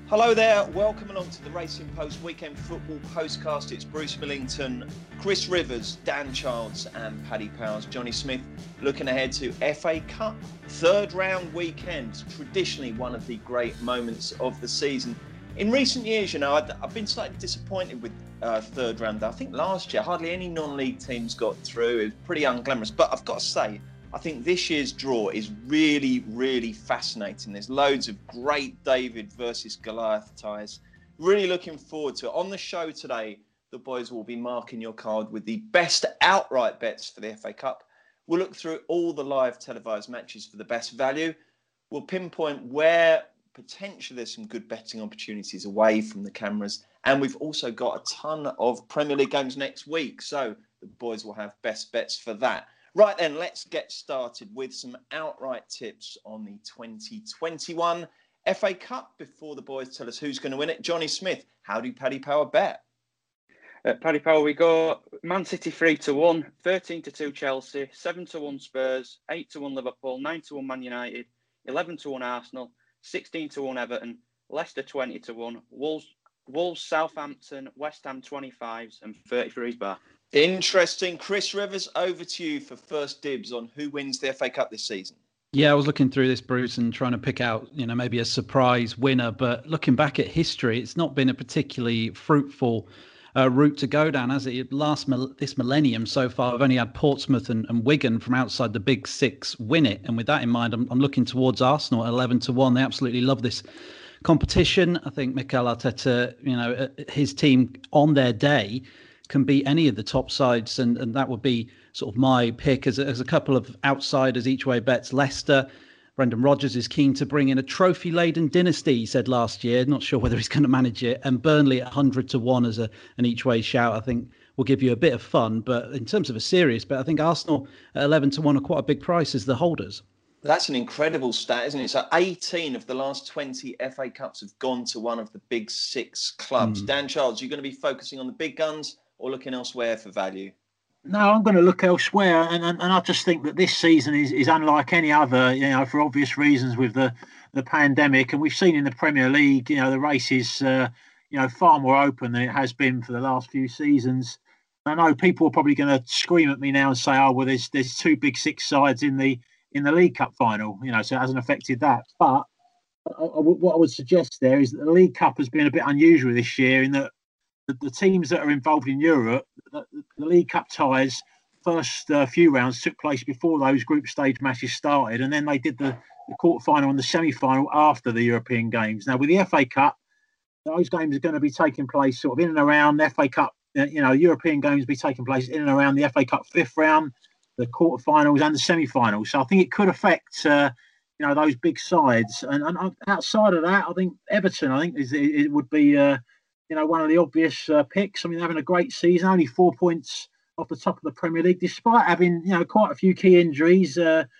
Hello there, welcome along to the Racing Post Weekend Football Postcast. It's Bruce Millington, Chris Rivers, Dan Childs and Paddy Powers. Johnny Smith looking ahead to FA Cup third round weekend, traditionally one of the great moments of the season. In recent years, I've been slightly disappointed with third round. I think last year hardly any non-league teams got through. It was pretty unglamorous, but I've got to say, I think this year's draw is really, really fascinating. There's loads of great David versus Goliath ties. Really looking forward to it. On the show today, the boys will be marking your card with the best outright bets for the FA Cup. We'll look through all the live televised matches for the best value. We'll pinpoint where potentially there's some good betting opportunities away from the cameras. And we've also got a ton of Premier League games next week. So the boys will have best bets for that. Right then, let's get started with some outright tips on the 2021 FA Cup before the boys tell us who's going to win it. Johnny Smith, how do Paddy Power bet? Paddy Power, we go Man City 3-1, 13-2 Chelsea, 7-1 Spurs, 8-1 Liverpool, 9-1 Man United, 11-1 Arsenal, 16-1 Everton, Leicester 20-1, Wolves, Southampton, West Ham 25s, and 30 for his bar. Interesting. Chris Rivers, over to you for first dibs on who wins the FA Cup this season. Yeah, I was looking through this, Bruce, and trying to pick out, maybe a surprise winner. But looking back at history, it's not been a particularly fruitful route to go down, has it? This millennium so far, I've only had Portsmouth and Wigan from outside the big six win it. And with that in mind, I'm looking towards Arsenal at 11-1. They absolutely love this competition. I think Mikel Arteta, his team on their day can beat any of the top sides, and that would be sort of my pick as a couple of outsiders each way bets. Leicester, Brendan Rodgers is keen to bring in a trophy-laden dynasty, he said last year. Not sure whether he's going to manage it. And Burnley at 100-1 as an each way shout, I think will give you a bit of fun. But in terms of a serious bet, I think Arsenal at 11-1 are quite a big price as the holders. That's an incredible stat, isn't it? So 18 of the last 20 FA Cups have gone to one of the big six clubs. Dan Childs, you're going to be focusing on the big guns or looking elsewhere for value? No, I'm going to look elsewhere, and I just think that this season is unlike any other, for obvious reasons with the pandemic. And we've seen in the Premier League, the race is, far more open than it has been for the last few seasons. I know people are probably going to scream at me now and say, "Oh, well, there's two big six sides in the League Cup final," so it hasn't affected that. But what I would suggest there is that the League Cup has been a bit unusual this year in that the teams that are involved in Europe, the League Cup ties, first few rounds took place before those group stage matches started, and then they did the quarter-final and the semi-final after the European games. Now, with the FA Cup, those games are going to be taking place sort of in and around the FA Cup. European games will be taking place in and around the FA Cup fifth round, the quarter-finals and the semi-finals. So I think it could affect, those big sides. And outside of that, I think Everton, it would be... one of the obvious picks. I mean, having a great season, only 4 points off the top of the Premier League, despite having, quite a few key injuries.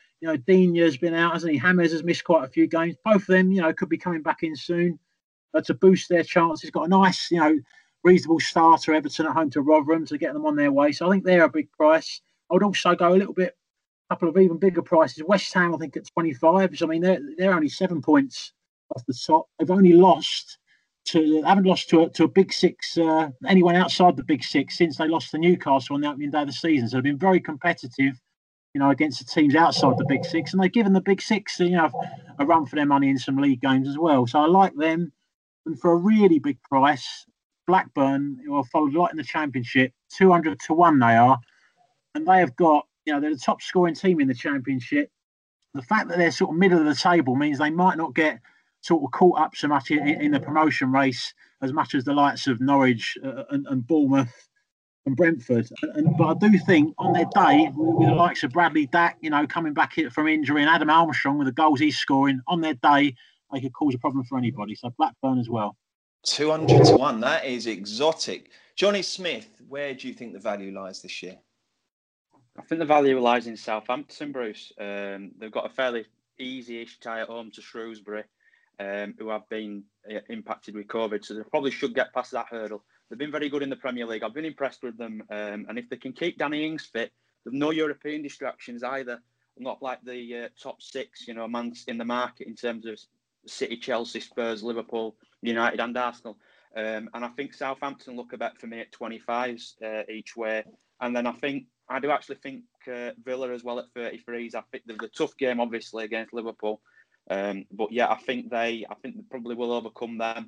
Dina's been out, hasn't he? James has missed quite a few games. Both of them, could be coming back in soon to boost their chances. Got a nice, reasonable starter, Everton at home to Rotherham to get them on their way. So I think they're a big price. I would also go a couple of even bigger prices. West Ham, I think, at 25. So, I mean, they're only 7 points off the top. They've only lost haven't lost to a big six, anyone outside the big six since they lost to Newcastle on the opening day of the season. So they've been very competitive, against the teams outside the big six, and they've given the big six, a run for their money in some league games as well. So I like them. And for a really big price, Blackburn, who are followed a lot in the Championship, 200-1 they are, and they have got, they're the top scoring team in the Championship. The fact that they're sort of middle of the table means they might not get sort of caught up so much in the promotion race as much as the likes of Norwich and Bournemouth and Brentford. But I do think on their day, with the likes of Bradley Dack, coming back from injury, and Adam Armstrong with the goals he's scoring, on their day, they could cause a problem for anybody. So Blackburn as well. 200-1, that is exotic. Johnny Smith, where do you think the value lies this year? I think the value lies in Southampton, Bruce. They've got a fairly easy-ish tie at home to Shrewsbury, who have been impacted with COVID, so they probably should get past that hurdle. They've been very good in the Premier League. I've been impressed with them, and if they can keep Danny Ings fit, there's no European distractions either. Not like the top six, man in the market in terms of City, Chelsea, Spurs, Liverpool, United and Arsenal. And I think Southampton look a bet for me at 25s each way. And then I do actually think Villa as well at 33s. I think there's a tough game, obviously, against Liverpool. But yeah, I think they probably will overcome them.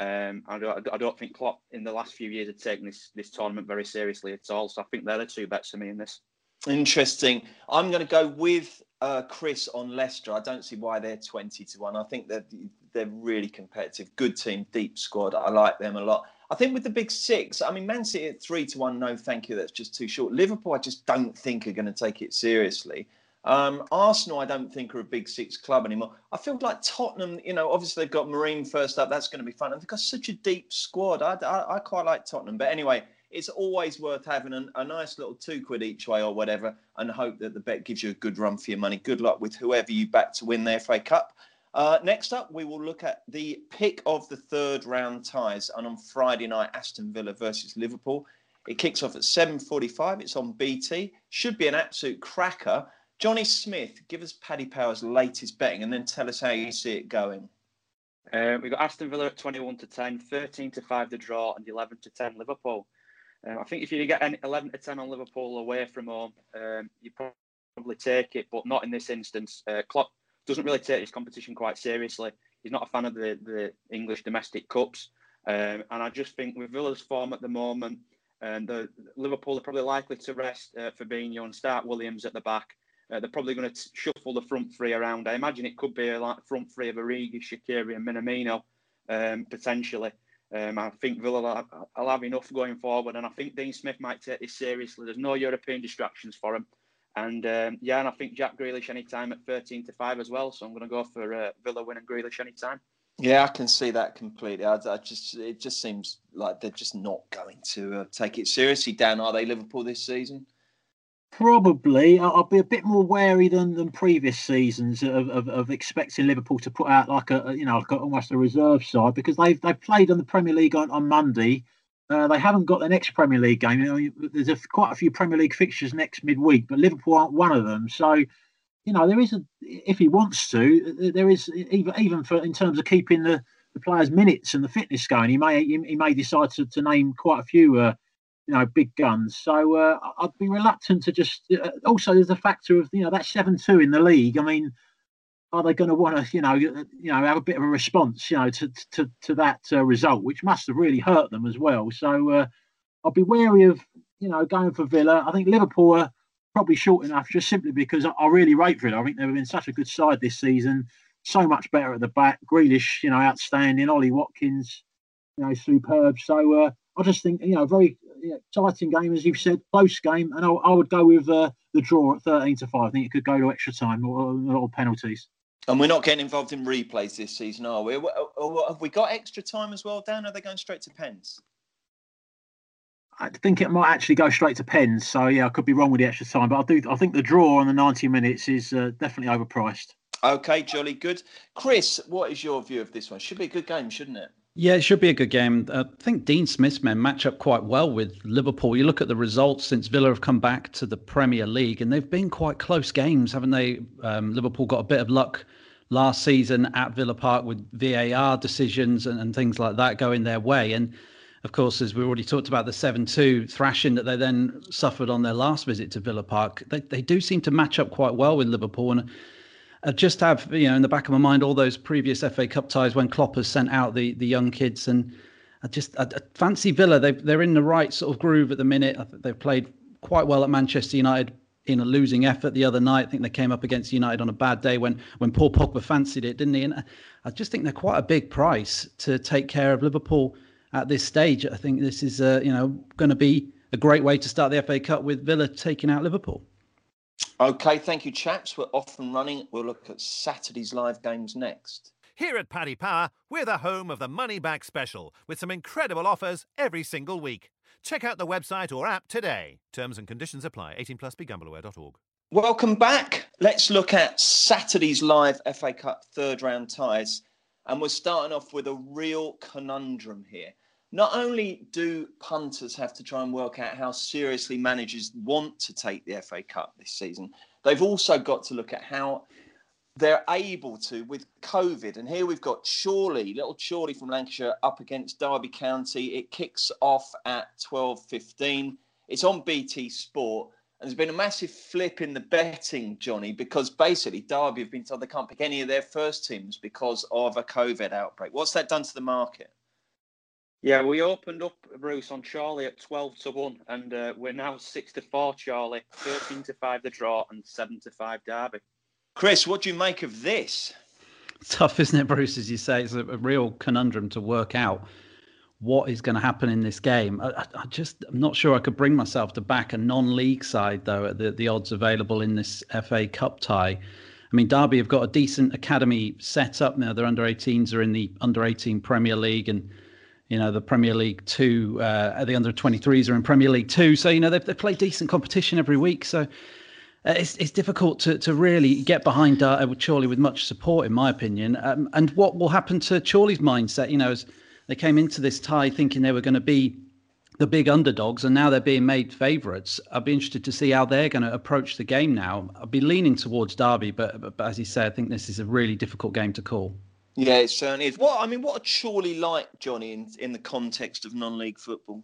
I don't think Klopp in the last few years had taken this tournament very seriously at all. So I think they're the two bets for me in this. Interesting. I'm going to go with Chris on Leicester. I don't see why they're 20-1. I think they're really competitive. Good team, deep squad. I like them a lot. I think with the big six, I mean, Man City at 3-1, no thank you. That's just too short. Liverpool, I just don't think are going to take it seriously. Arsenal, I don't think are a big six club anymore. I feel like Tottenham, obviously they've got Marine first up. That's going to be fun. And they've got such a deep squad. I quite like Tottenham. But anyway, it's always worth having a nice little £2 each way or whatever and hope that the bet gives you a good run for your money. Good luck with whoever you back to win the FA Cup. Next up, we will look at the pick of the third round ties. And on Friday night, Aston Villa versus Liverpool. It kicks off at 7:45. It's on BT. Should be an absolute cracker. Johnny Smith, give us Paddy Power's latest betting and then tell us how you see it going. We've got Aston Villa at 21-10, 13-5 the draw, and 11-10 Liverpool. I think if you get 11-10 on Liverpool away from home, you probably take it, but not in this instance. Klopp doesn't really take this competition quite seriously. He's not a fan of the English domestic cups. And I just think with Villa's form at the moment, the Liverpool are probably likely to rest Fabinho and start Williams at the back. They're probably going to shuffle the front three around. I imagine it could be like front three of Origi, Shaqiri and Minamino, potentially. I think Villa will have enough going forward, and I think Dean Smith might take this seriously. There's no European distractions for him. And and I think Jack Grealish anytime at 13-5 as well. So I'm going to go for Villa win and Grealish anytime. Yeah, I can see that completely. It just seems like they're just not going to take it seriously. Dan, are they Liverpool this season? Probably. I'll be a bit more wary than previous seasons of expecting Liverpool to put out like almost a reserve side, because they've played on the Premier League on Monday. They haven't got the next Premier League game. There's quite a few Premier League fixtures next midweek, but Liverpool aren't one of them. So, there is if he wants to, there is even for in terms of keeping the players' minutes and the fitness going, he may decide to name quite a few. Big guns. So I'd be reluctant to just. Also, there's a factor of that 7-2 in the league. I mean, are they going to want to have a bit of a response to that result, which must have really hurt them as well. So I'll be wary of going for Villa. I think Liverpool are probably short enough just simply because I really rate Villa. I think they've been such a good side this season, so much better at the back. Grealish, outstanding. Ollie Watkins, superb. So I just think very exciting game, as you've said, close game, and I would go with the draw at 13-5. I think it could go to extra time or penalties. And we're not getting involved in replays this season, are we? Have we got extra time as well, Dan? Or are they going straight to pens? I think it might actually go straight to pens. So yeah, I could be wrong with the extra time, but I think the draw on the 90 minutes is definitely overpriced. Okay, jolly good. Chris, what is your view of this one? Should be a good game, shouldn't it? Yeah, it should be a good game. I think Dean Smith's men match up quite well with Liverpool. You look at the results since Villa have come back to the Premier League, and they've been quite close games, haven't they? Liverpool got a bit of luck last season at Villa Park with VAR decisions and things like that going their way. And of course, as we already talked about, the 7-2 thrashing that they then suffered on their last visit to Villa Park, they do seem to match up quite well with Liverpool. And I just have, in the back of my mind, all those previous FA Cup ties when Klopp has sent out the young kids. And I fancy Villa. They're in the right sort of groove at the minute. I think they've played quite well at Manchester United in a losing effort the other night. I think they came up against United on a bad day when Paul Pogba fancied it, didn't he? And I just think they're quite a big price to take care of Liverpool at this stage. I think this is, going to be a great way to start the FA Cup with Villa taking out Liverpool. Okay, thank you, chaps. We're off and running. We'll look at Saturday's live games next. Here at Paddy Power, we're the home of the Money Back Special, with some incredible offers every single week. Check out the website or app today. Terms and conditions apply. 18+, begambleaware.org. Welcome back. Let's look at Saturday's live FA Cup third round ties. And we're starting off with a real conundrum here. Not only do punters have to try and work out how seriously managers want to take the FA Cup this season, they've also got to look at how they're able to with COVID. And here we've got little Chorley from Lancashire up against Derby County. It kicks off at 12:15. It's on BT Sport. And there's been a massive flip in the betting, Johnny, because basically Derby have been told they can't pick any of their first teams because of a COVID outbreak. What's that done to the market? Yeah, we opened up, Bruce, on Chorley at 12-1, and we're now 6-4 Chorley, 13-5 the draw, and 7-5 Derby. Chris, what do you make of this? Tough, isn't it, Bruce? As you say, it's a real conundrum to work out what is going to happen in this game. I'm not sure I could bring myself to back a non-league side, though, at the odds available in this FA Cup tie. I mean, Derby have got a decent academy set up now. Their under-18s are in the under-18 Premier League, and the Premier League 2, the under-23s are in Premier League 2. So, they play decent competition every week. So it's difficult to really get behind Chorley with much support, in my opinion. And what will happen to Chorley's mindset, as they came into this tie thinking they were going to be the big underdogs, and now they're being made favourites. I'd be interested to see how they're going to approach the game now. I'd be leaning towards Derby, but as you say, I think this is a really difficult game to call. Yeah, it certainly is. What are Chorley like, Johnny, in the context of non-league football?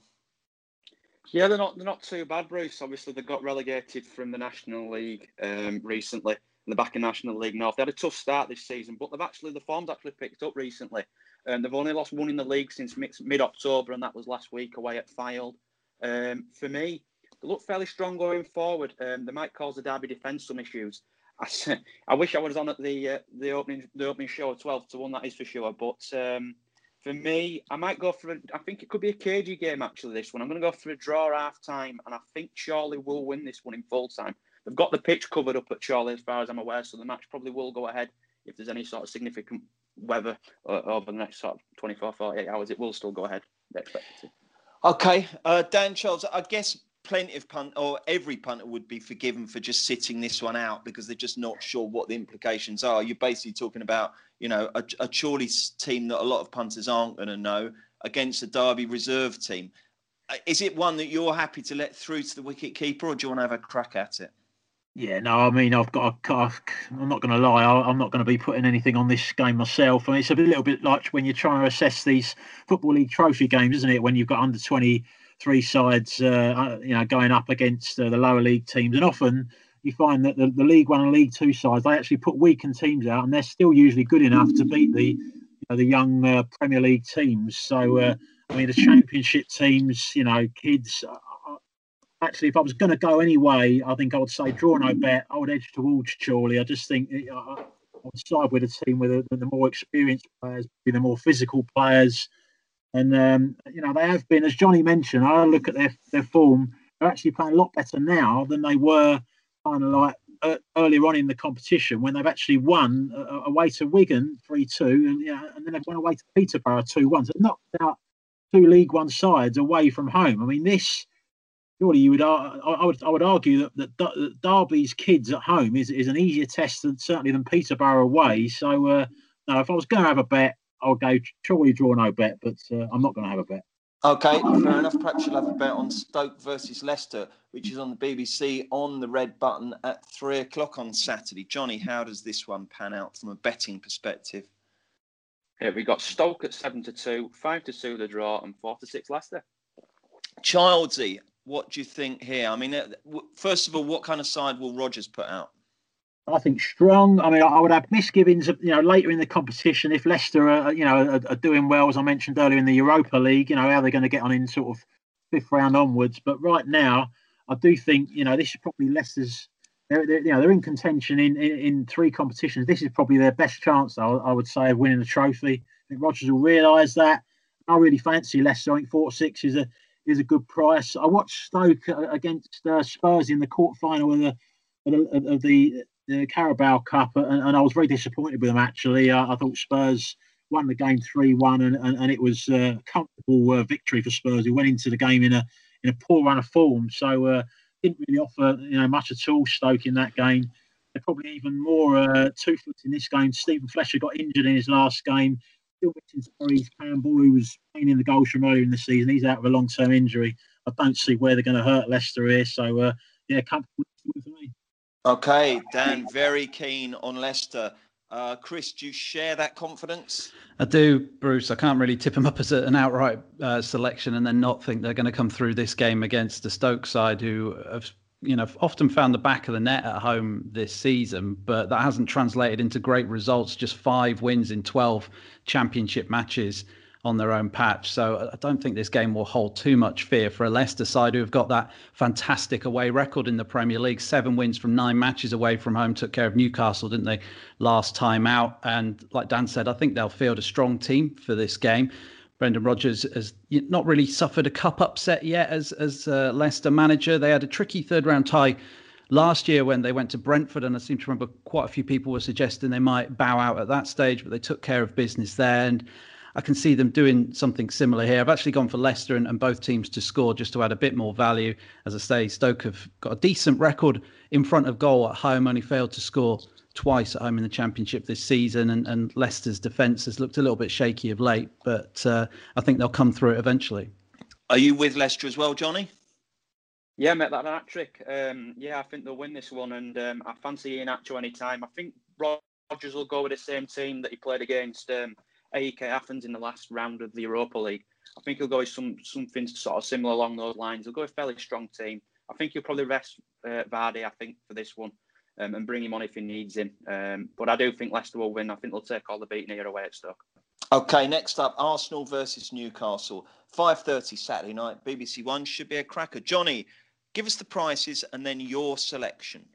Yeah, they're not too bad, Bruce. Obviously, they got relegated from the National League recently. In the back of National League North, they had a tough start this season, but the form's actually picked up recently. They've only lost one in the league since mid-October, and that was last week away at Fylde. For me, they look fairly strong going forward. They might cause the Derby defence some issues. I wish I was on at the opening show at 12-1. That is for sure. But for me, I might go for I think it could be a cagey game actually. This one, I'm going to go for a draw half time, and I think Chorley will win this one in full time. They've got the pitch covered up at Chorley as far as I'm aware, so the match probably will go ahead. If there's any sort of significant weather over the next sort of 24, 48 hours, it will still go ahead. They expect it to. Okay, Dan Charles, I guess every punter would be forgiven for just sitting this one out because they're just not sure what the implications are. You're basically talking about, a Chorley team that a lot of punters aren't going to know against a Derby reserve team. Is it one that you're happy to let through to the wicket keeper, or do you want to have a crack at it? Yeah, no, I mean, I'm not going to lie. I'm not going to be putting anything on this game myself. I mean, it's a little bit like when you're trying to assess these Football League trophy games, isn't it? When you've got under 23 sides, going up against the lower league teams, and often you find that the League One and League Two sides, they actually put weakened teams out, and they're still usually good enough to beat the young Premier League teams. So, I mean, the Championship teams, kids. Actually, if I was going to go anyway, I think I would say draw no bet. I would edge towards Chorley. I just think I would side with a team with the more experienced players, the more physical players. And, they have been, as Johnny mentioned, I look at their form, they're actually playing a lot better now than they were kind of like earlier on in the competition when they've actually won away to Wigan 3-2 and then they've won away to Peterborough 2-1. So knocked out two League One sides away from home. I mean, this... Surely I would argue that Derby's kids at home is an easier test than Peterborough away. So if I was going to have a bet, I would go Chorley draw no bet, but I'm not going to have a bet. Okay, fair enough. Perhaps you'll have a bet on Stoke versus Leicester, which is on the BBC on the red button at 3:00 on Saturday. Johnny, how does this one pan out from a betting perspective? Yeah, we got Stoke at 7-2, 5-2 the draw, and 4-6 Leicester. Childsy, what do you think here? I mean, first of all, what kind of side will Rodgers put out? I think strong. I mean, I would have misgivings, later in the competition if Leicester are doing well, as I mentioned earlier in the Europa League. How they're going to get on in sort of fifth round onwards. But right now, I do think this is probably Leicester's. They're in contention in three competitions. This is probably their best chance, I would say, of winning the trophy. I think Rodgers will realise that. I really fancy Leicester. I think 4-6 is a good price. I watched Stoke against Spurs in the quarterfinal of the Carabao Cup, and I was very disappointed with them. Actually, I thought Spurs won the game 3-1, and it was a comfortable victory for Spurs, who went into the game in a poor run of form. So didn't really offer much at all. Stoke in that game. They're probably even more two-foot in this game. Stephen Fletcher got injured in his last game. Still missing Tyrese Campbell, who was playing in the goals from earlier in the season. He's out with a long-term injury. I don't see where they're going to hurt Leicester here. So, comfortable for me. Okay, Dan, very keen on Leicester. Chris, do you share that confidence? I do, Bruce. I can't really tip them up as an outright selection and then not think they're going to come through this game against the Stoke side, who have often found the back of the net at home this season, but that hasn't translated into great results. Just 5 wins in 12 championship matches on their own patch. So I don't think this game will hold too much fear for a Leicester side who have got that fantastic away record in the Premier League. 7 wins from 9 matches away from home. Took care of Newcastle, didn't they, last time out? And like Dan said, I think they'll field a strong team for this game. Brendan Rodgers has not really suffered a cup upset yet as Leicester manager. They had a tricky third-round tie last year when they went to Brentford, and I seem to remember quite a few people were suggesting they might bow out at that stage, but they took care of business there. And I can see them doing something similar here. I've actually gone for Leicester and both teams to score just to add a bit more value. As I say, Stoke have got a decent record in front of goal at home, only failed to score twice at home in the Championship this season. And Leicester's defence has looked a little bit shaky of late, but I think they'll come through it eventually. Are you with Leicester as well, Johnny? Yeah, mate, that hat-trick. I think they'll win this one, and I fancy Iheanacho any time. I think Rodgers will go with the same team that he played against AEK Athens in the last round of the Europa League. I think he'll go with something sort of similar along those lines. He'll go with a fairly strong team. I think he'll probably rest Vardy, for this one, and bring him on if he needs him. But I do think Leicester will win. I think they'll take all the beating here away at Stoke. Okay, next up, Arsenal versus Newcastle. 5:30 Saturday night, BBC One. Should be a cracker. Johnny, give us the prices and then your selection.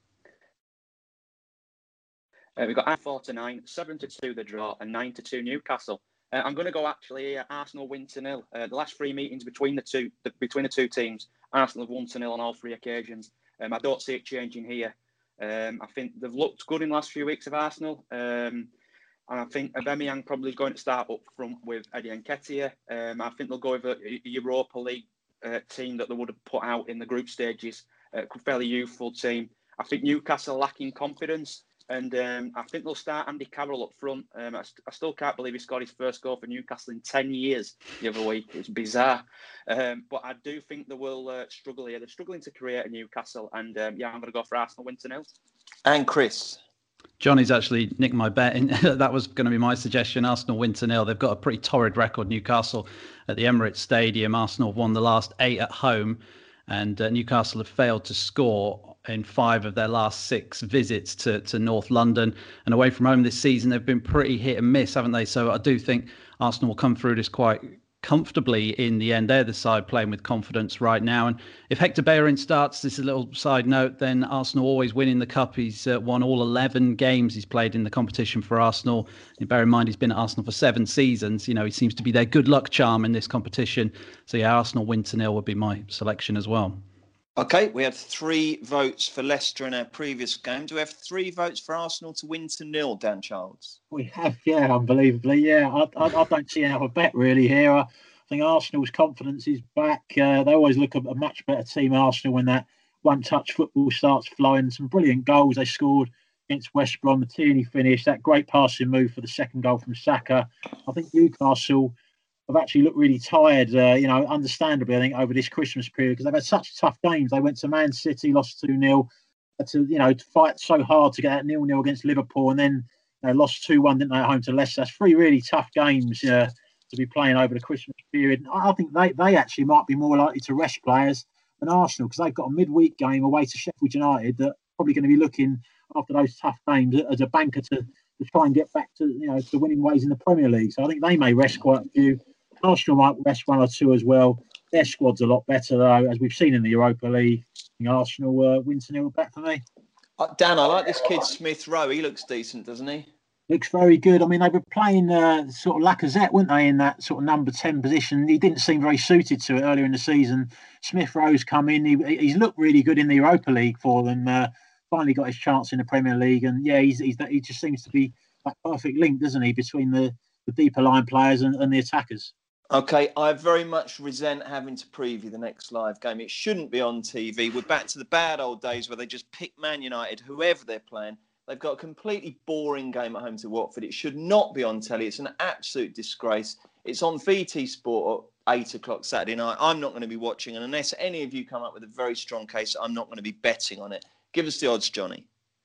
We've got 4-9, 7-2 the draw, and 9-2 Newcastle. I'm going to go actually Arsenal win 2-0. The last 3 meetings between the two teams, Arsenal have won 2-0 on all 3 occasions. I don't see it changing here. I think they've looked good in the last few weeks of Arsenal. And I think Aubameyang probably is going to start up front with Eddie Nketiah. I think they'll go with a Europa League team that they would have put out in the group stages. A fairly youthful team. I think Newcastle lacking confidence. And I think they'll start Andy Carroll up front. I still can't believe he scored his first goal for Newcastle in 10 years the other week. It's bizarre. But I do think they will struggle here. They're struggling to create a Newcastle. And I'm going to go for Arsenal win 2-0. And Chris? Johnny's actually nicked my bet. That was going to be my suggestion. Arsenal win 2-0. They've got a pretty torrid record, Newcastle, at the Emirates Stadium. Arsenal have won the last 8 at home. And Newcastle have failed to score in 5 of their last 6 visits to North London. And away from home this season, they've been pretty hit and miss, haven't they? So I do think Arsenal will come through this quite comfortably in the end. They're the side playing with confidence right now. And if Hector Bellerin starts, this is a little side note, then Arsenal always win in the Cup. He's won all 11 games he's played in the competition for Arsenal. And bear in mind, he's been at Arsenal for 7 seasons. He seems to be their good luck charm in this competition. So yeah, Arsenal win 2-0 would be my selection as well. Okay, we had 3 votes for Leicester in our previous game. Do we have 3 votes for Arsenal to win 2-0, Dan Childs? We have, yeah, unbelievably. Yeah, I don't see out a bet really here. I think Arsenal's confidence is back. They always look a much better team, Arsenal, when that one-touch football starts flowing. Some brilliant goals they scored against West Brom. The Tierney finish, that great passing move for the second goal from Saka. I think Newcastle have actually looked really tired, understandably, I think, over this Christmas period, because they've had such tough games. They went to Man City, lost 2-0, had to fight so hard to get that 0-0 against Liverpool, and then lost 2-1, didn't they, at home to Leicester. That's 3 really tough games to be playing over the Christmas period. I think they actually might be more likely to rest players than Arsenal, because they've got a midweek game away to Sheffield United that probably going to be looking, after those tough games, as a banker to try and get back to winning ways in the Premier League. So I think they may rest quite a few. Arsenal might rest 1 or 2 as well. Their squad's a lot better, though, as we've seen in the Europa League. I think Arsenal wins 2-0 back for me. Dan, I like this kid Smith Rowe. He looks decent, doesn't he? Looks very good. I mean, they were playing sort of Lacazette, weren't they, in that sort of number 10 position. He didn't seem very suited to it earlier in the season. Smith Rowe's come in. He's looked really good in the Europa League for them. Finally got his chance in the Premier League. And, yeah, he just seems to be that perfect link, doesn't he, between the deeper line players and the attackers. Okay, I very much resent having to preview the next live game. It shouldn't be on TV. We're back to the bad old days where they just pick Man United, whoever they're playing. They've got a completely boring game at home to Watford. It should not be on telly. It's an absolute disgrace. It's on VT Sport at 8 o'clock Saturday night. I'm not going to be watching. And unless any of you come up with a very strong case, I'm not going to be betting on it. Give us the odds, Johnny.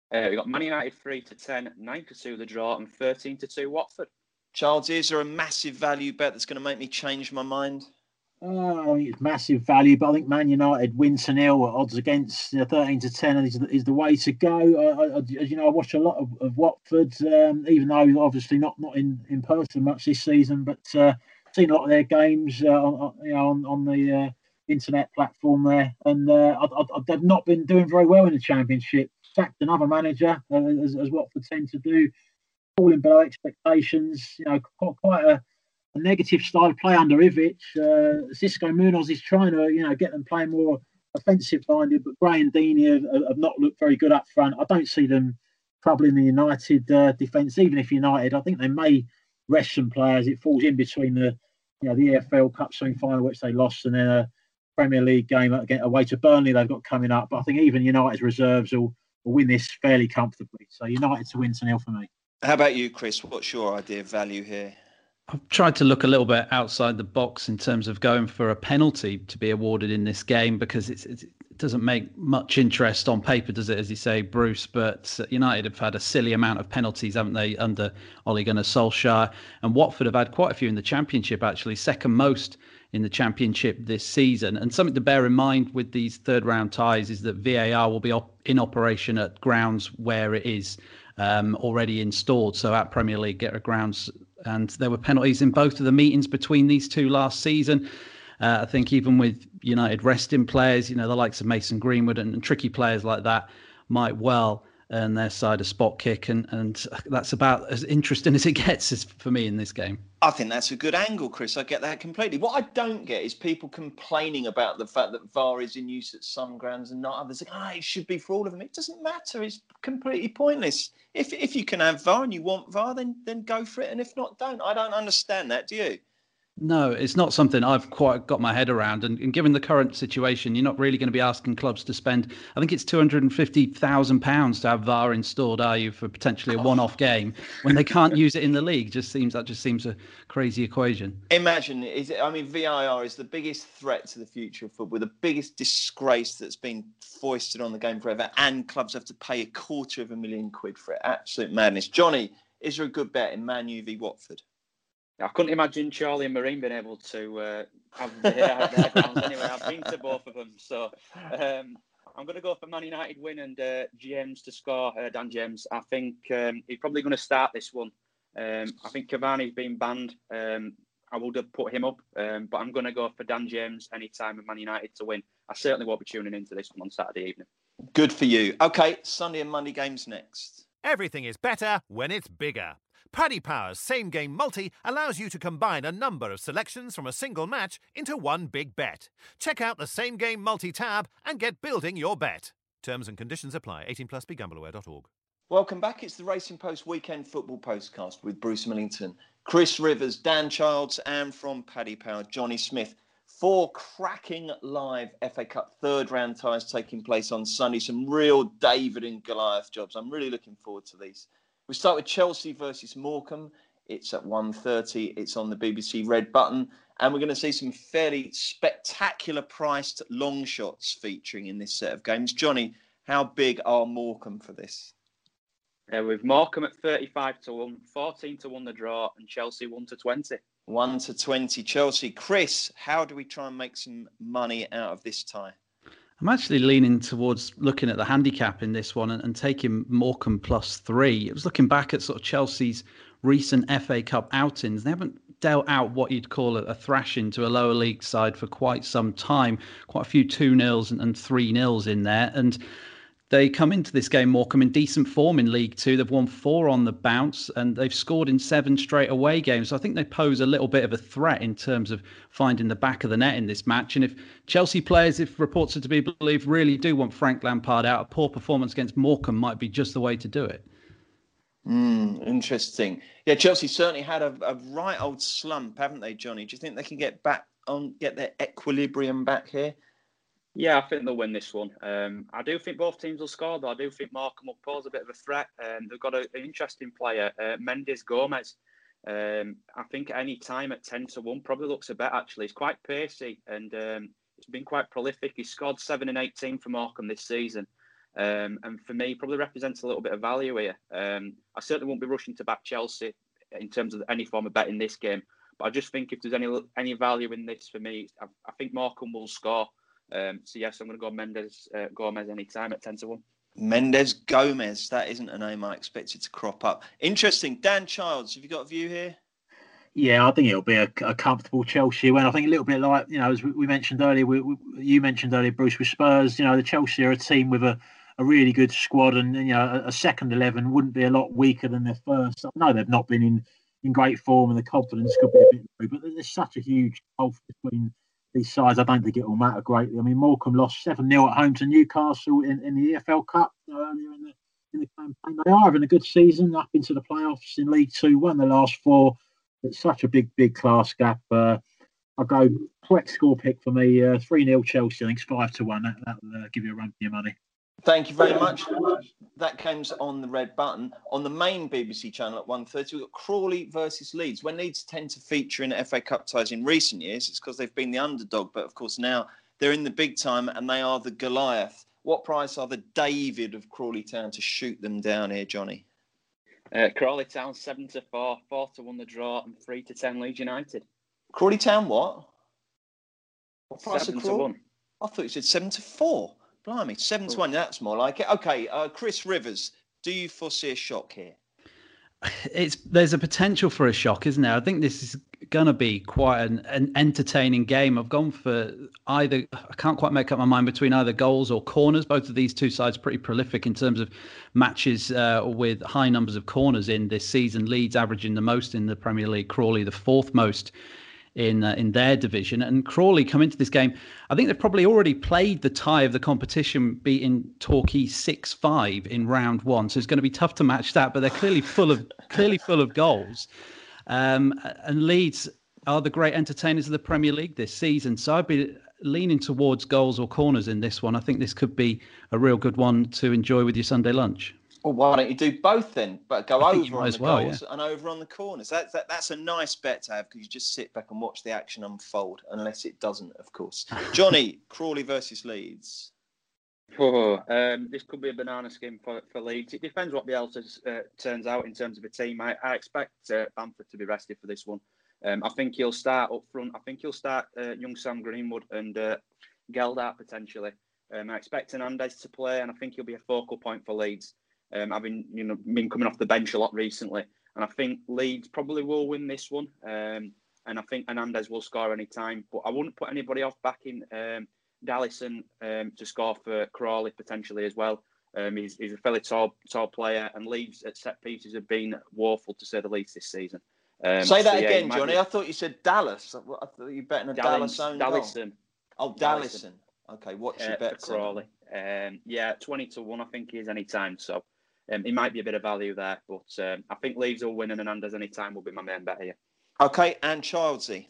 We got Man United 3-10, 9-2 the draw, and 13-2 Watford. Charles, is there a massive value bet that's going to make me change my mind? I think it's massive value, but I think Man United win to 0 at odds against 13-10 is the way to go. As you know, I watch a lot of Watford, even though obviously not in person much this season, but seen a lot of their games on the internet platform there, and they've not been doing very well in the Championship. Sacked another manager, as Watford tend to do, falling below expectations. Quite a negative style of play under Ivic. Xisco Munoz is trying to get them playing more offensive minded, but Gray and Deeney have not looked very good up front. I don't see them troubling the United defence, even if United, I think they may rest some players. It falls in between the EFL Cup semi-final, which they lost, and then a Premier League game away to Burnley they've got coming up. But I think even United's reserves will win this fairly comfortably. So United to win 2-0 for me. How about you, Chris? What's your idea of value here? I've tried to look a little bit outside the box in terms of going for a penalty to be awarded in this game, because it doesn't make much interest on paper, does it, as you say, Bruce? But United have had a silly amount of penalties, haven't they, under Ole Gunnar Solskjaer? And Watford have had quite a few in the Championship, actually, second most in the Championship this season. And something to bear in mind with these third round ties is that VAR will be in operation at grounds where it is already installed. So at Premier League grounds, and there were penalties in both of the meetings between these two last season. I think even with United resting players, the likes of Mason Greenwood and tricky players like that might well earn their side a spot kick, and that's about as interesting as it gets for me in this game. I think that's a good angle, Chris. I get that completely. What I don't get is people complaining about the fact that VAR is in use at some grounds and not others. It should be for all of them. It doesn't matter. It's completely pointless. If you can have VAR and you want VAR, then go for it. And if not, don't. I don't understand that. Do you? No, it's not something I've quite got my head around. And given the current situation, you're not really going to be asking clubs to spend, I think it's £250,000 to have VAR installed, are you, for potentially a one-off game when they can't use it in the league? That just seems a crazy equation. Imagine, VAR is the biggest threat to the future of football, the biggest disgrace that's been foisted on the game forever, and clubs have to pay £250,000 for it. Absolute madness. Johnny, is there a good bet in Man U v Watford? I couldn't imagine Charlie and Marine being able to have their grounds anyway. I've been to both of them. So I'm going to go for Man United win and James to score, Dan James. I think he's probably going to start this one. I think Cavani's been banned. I would have put him up, but I'm going to go for Dan James anytime with Man United to win. I certainly won't be tuning into this one on Saturday evening. Good for you. OK, Sunday and Monday games next. Everything is better when it's bigger. Paddy Power's Same Game Multi allows you to combine a number of selections from a single match into one big bet. Check out the Same Game Multi tab and get building your bet. Terms and conditions apply. 18+, begambleaware.org. Welcome back. It's the Racing Post Weekend Football Postcast with Bruce Millington, Chris Rivers, Dan Childs, and from Paddy Power, Johnny Smith. 4 cracking live FA Cup third round ties taking place on Sunday. Some real David and Goliath jobs. I'm really looking forward to these. We start with Chelsea versus Morecambe. It's at 1:30. It's on the BBC Red Button. And we're going to see some fairly spectacular priced long shots featuring in this set of games. Johnny, how big are Morecambe for this? With Morecambe at 35-1, 14-1 the draw, and Chelsea 1-20. 1-20 Chelsea. Chris, how do we try and make some money out of this tie? I'm actually leaning towards looking at the handicap in this one and taking Morecambe +3. It was looking back at sort of Chelsea's recent FA Cup outings. They haven't dealt out what you'd call a thrashing to a lower league side for quite some time. Quite a few 2-0s and 3-0s in there. And they come into this game, Morecambe, in decent form in League Two. They've won 4 on the bounce and they've scored in 7 straight away games. So I think they pose a little bit of a threat in terms of finding the back of the net in this match. And if Chelsea players, if reports are to be believed, really do want Frank Lampard out, a poor performance against Morecambe might be just the way to do it. Interesting. Yeah, Chelsea certainly had a right old slump, haven't they, Johnny? Do you think they can get their equilibrium back here? Yeah, I think they'll win this one. I do think both teams will score, though. I do think Morecambe will pose a bit of a threat. They've got an interesting player, Mendes Gomez. I think at any time at 10-1 probably looks a bet, actually. He's quite pacey and he's been quite prolific. He scored 7 and 18 for Morecambe this season. And for me, probably represents a little bit of value here. I certainly won't be rushing to back Chelsea in terms of any form of bet in this game. But I just think if there's any value in this for me, I think Morecambe will score. So yes, I'm going to go Mendes Gomez anytime at 10-1. Mendes Gomez. That isn't a name I expected to crop up. Interesting. Dan Childs, have you got a view here? Yeah, I think it'll be a comfortable Chelsea win. I think a little bit like, as we mentioned earlier, you mentioned earlier, Bruce, with Spurs, the Chelsea are a team with a really good squad, and a second 11 wouldn't be a lot weaker than their first. I know they've not been in great form, and the confidence could be a bit low, but there's such a huge gulf between these sides. I don't think it will matter greatly. I mean, Morecambe lost 7-0 at home to Newcastle in the EFL Cup earlier in the campaign. They are having a good season up into the playoffs in League Two, won the last 4. It's such a big class gap. I'll go correct score pick for me, 3-0 Chelsea. I think it's 5-1. That'll give you a run for your money. Thank you very much. That comes on the red button. On the main BBC channel at 1:30, we've got Crawley versus Leeds. When Leeds tend to feature in FA Cup ties in recent years, it's because they've been the underdog. But of course now they're in the big time and they are the Goliath. What price are the David of Crawley Town to shoot them down here, Johnny? Crawley Town 7-4, 4-1 the draw, and 3-10 Leeds United. Crawley Town what? What price 7-1. I thought you said 7-4. Blimey, 7-1. That's more like it. Okay, Chris Rivers, do you foresee a shock here? There's a potential for a shock, isn't there? I think this is going to be quite an entertaining game. I've gone for either. I can't quite make up my mind between either goals or corners. Both of these two sides pretty prolific in terms of matches with high numbers of corners in this season. Leeds averaging the most in the Premier League. Crawley the 4th most in their division. And Crawley come into this game, I think they've probably already played the tie of the competition, beating Torquay 6-5 in round 1. So it's going to be tough to match that, but they're clearly full of goals. And Leeds are the great entertainers of the Premier League this season. So I'd be leaning towards goals or corners in this one. I think this could be a real good one to enjoy with your Sunday lunch. Well, why don't you do both then? But go over on the goals yeah. and over on the corners. That's a nice bet to have because you just sit back and watch the action unfold, unless it doesn't, of course. Johnny, Crawley versus Leeds. This could be a banana skin for Leeds. It depends what Bielsa turns out in terms of a team. I expect Bamford to be rested for this one. I think he'll start up front. I think he'll start young Sam Greenwood and Geldart potentially. I expect Hernandez to play, and I think he'll be a focal point for Leeds. Having been coming off the bench a lot recently, and I think Leeds probably will win this one. And I think Hernandez will score any time, but I wouldn't put anybody off backing Dallison to score for Crawley potentially as well. He's a fairly tall player, and Leeds at set pieces have been woeful to say the least this season. Say that again, Johnny. I thought you said Dallas. I thought you were betting a Dallas own Dallison. Oh, Dallison. Okay, what's your bet? For Crawley. 20-1 I think he is any time. So it might be a bit of value there, but I think Leeds will win and Hernandez any time will be my main bet here. Okay, and Childsy.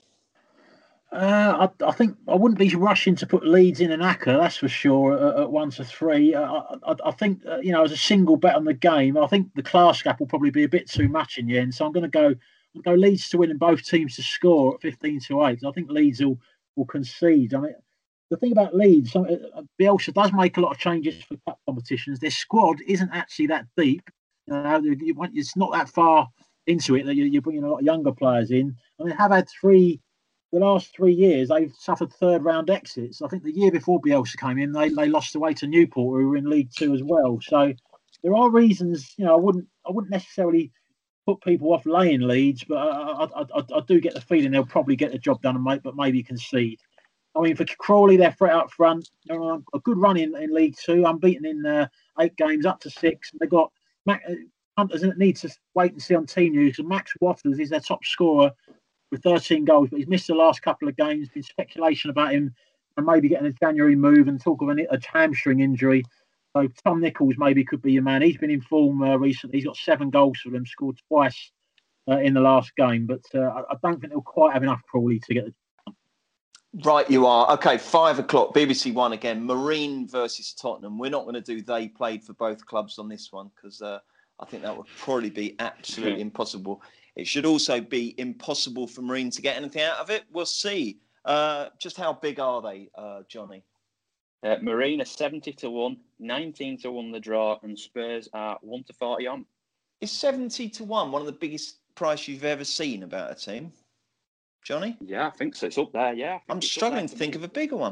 I think I wouldn't be rushing to put Leeds in an acca, that's for sure, at 1-3. I think, as a single bet on the game, I think the class gap will probably be a bit too much in the end. So I'm going to go Leeds to win and both teams to score at 15-8. I think Leeds will concede. I mean, the thing about Leeds, Bielsa does make a lot of changes for cup competitions. Their squad isn't actually that deep. It's not that far into it that you're bringing a lot of younger players in. I mean, have had the last 3 years, they've suffered third-round exits. I think the year before Bielsa came in, they lost away to Newport, who were in League Two as well. So there are reasons. I wouldn't necessarily put people off laying Leeds, but I do get the feeling they'll probably get the job done but maybe concede. I mean, for Crawley, they're threat up front. They're on a good run in League Two, unbeaten in 8 games, up to 6. They've got Hunters need to wait and see on team news. And Max Watters is their top scorer with 13 goals, but he's missed the last couple of games. There's been speculation about him and maybe getting a January move and talk of a hamstring injury. So Tom Nichols maybe could be your man. He's been in form recently. He's got 7 goals for them, scored twice in the last game. But I don't think they'll quite have enough Crawley to get the. Right, you are. Okay, 5 o'clock, BBC One again. Marine versus Tottenham. We're not going to do they played for both clubs on this one because I think that would probably be absolutely impossible. It should also be impossible for Marine to get anything out of it. We'll see. Just how big are they, Johnny? Marine are 70-1, 19 to 1 the draw, and Spurs are 1 to 40 on. Is 70 to 1 one of the biggest price you've ever seen about a team? Johnny? Yeah, I think so. It's up there, yeah. I'm struggling to think of a bigger one.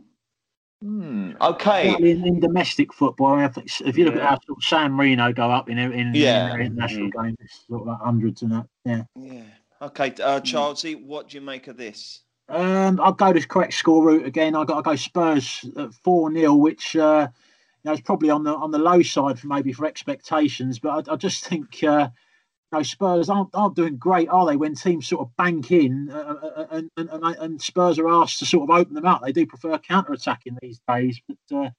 Okay. In domestic football, I think if you look at how sort of San Marino go up in international games, it's sort of like hundreds and that. Yeah. Okay, Charlesy, what do you make of this? I'll go the correct score route again. I've got to go Spurs at 4-0, which is probably on the low side for expectations. But I just think Spurs aren't doing great, are they? When teams sort of bank in and Spurs are asked to sort of open them up, they do prefer counter-attacking these days. But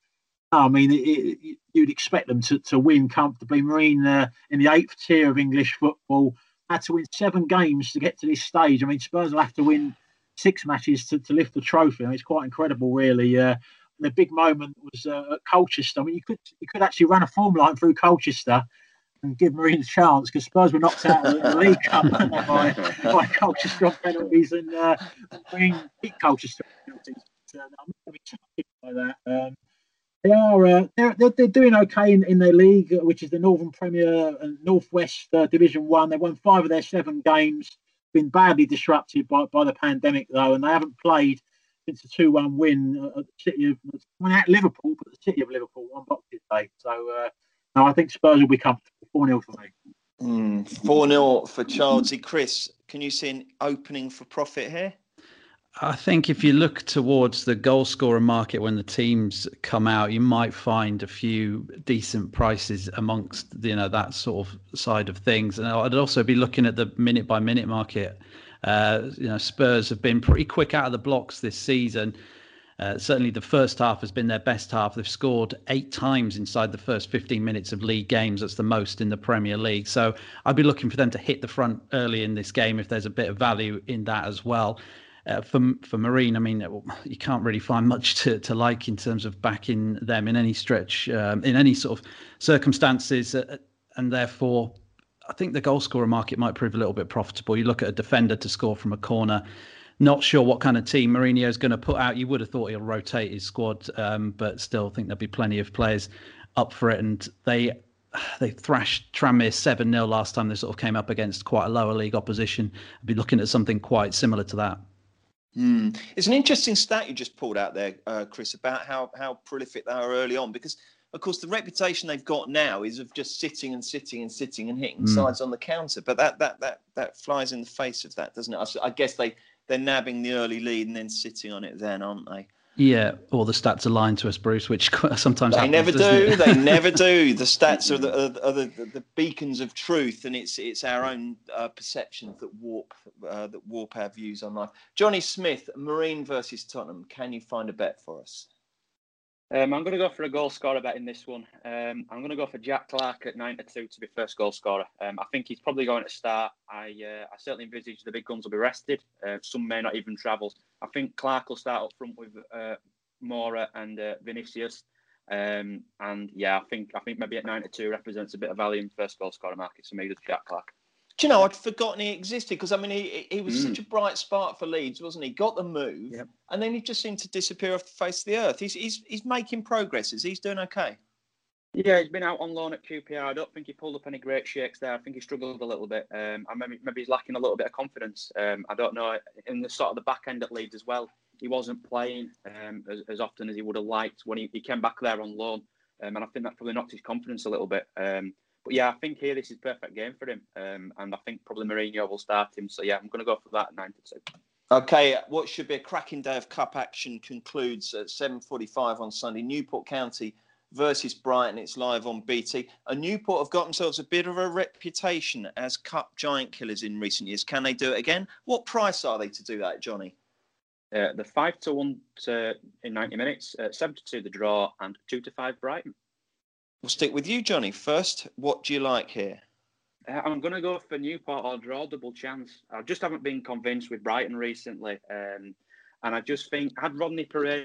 you'd expect them to win comfortably. Marine in the 8th tier of English football had to win 7 games to get to this stage. I mean, Spurs will have to win 6 matches to lift the trophy. I mean, it's quite incredible, really. The big moment was at Colchester. I mean, you could actually run a form line through Colchester and give Marine a chance, because Spurs were knocked out of the League Cup by Colchester on penalties, and Marine beat Colchester on penalties. I'm not going to be touched by that. They're doing okay in their league, which is the Northern Premier and Northwest Division 1. They won 5 of their 7 games. Been badly disrupted by the pandemic, though, and they haven't played since a 2-1 win at the City of Liverpool, but the City of Liverpool on Boxing Day. So no, I think Spurs will be comfortable. 4-0 for me. 4-0 for Charlesy. Chris, can you see an opening for profit here? I think if you look towards the goal scorer market when the teams come out, you might find a few decent prices amongst that sort of side of things. And I'd also be looking at the minute by minute market. Spurs have been pretty quick out of the blocks this season. Certainly the first half has been their best half. They've scored 8 times inside the first 15 minutes of league games. That's the most in the Premier League. So I'd be looking for them to hit the front early in this game if there's a bit of value in that as well. For Marine, I mean, you can't really find much to like in terms of backing them in any stretch, in any sort of circumstances. And therefore, I think the goal scorer market might prove a little bit profitable. You look at a defender to score from a corner. Not sure what kind of team Mourinho is going to put out. You would have thought he'll rotate his squad, but still think there'll be plenty of players up for it. And they thrashed Tranmere 7-0 last time they sort of came up against quite a lower league opposition. I'd be looking at something quite similar to that. It's an interesting stat you just pulled out there, Chris, about how prolific they are early on, because of course the reputation they've got now is of just sitting and hitting sides on the counter, but that flies in the face of that, doesn't it? I guess they're nabbing the early lead and then sitting on it then, aren't they? Yeah, all the stats are lying to us, Bruce, which sometimes they happens, never do. They never do. The stats are the beacons of truth, and it's our own perceptions that warp our views on life. Johnny Smith, Marine versus Tottenham. Can you find a bet for us? I'm going to go for a goal scorer bet in this one. I'm going to go for Jack Clarke at 9-2 to be first goal scorer. I think he's probably going to start. I certainly envisage the big guns will be rested. Some may not even travel. I think Clarke will start up front with Mora and Vinicius. I think maybe at 9-2 represents a bit of value in first goal scorer market. So maybe it's Jack Clarke. Do you know, I'd forgotten he existed, because I mean he was such a bright spark for Leeds, wasn't he? Got the move, and then he just seemed to disappear off the face of the earth. He's making progresses. He's doing okay. Yeah, he's been out on loan at QPR. I don't think he pulled up any great shakes there. I think he struggled a little bit. Maybe he's lacking a little bit of confidence. I don't know. In the sort of the back end at Leeds as well, he wasn't playing as often as he would have liked when he came back there on loan, and I think that probably knocked his confidence a little bit. But yeah, I think here this is a perfect game for him, and I think probably Mourinho will start him. So yeah, I'm going to go for that at 9-2. Okay, what should be a cracking day of cup action concludes at 7:45 on Sunday. Newport County versus Brighton. It's live on BT. Newport have got themselves a bit of a reputation as cup giant killers in recent years. Can they do it again? What price are they to do that, Johnny? The 5-1 in 90 minutes, 7-2 the draw, and 2-5 Brighton. We'll stick with you, Johnny. First, what do you like here? I'm going to go for Newport or draw, double chance. I just haven't been convinced with Brighton recently. And I just think, had Rodney Parade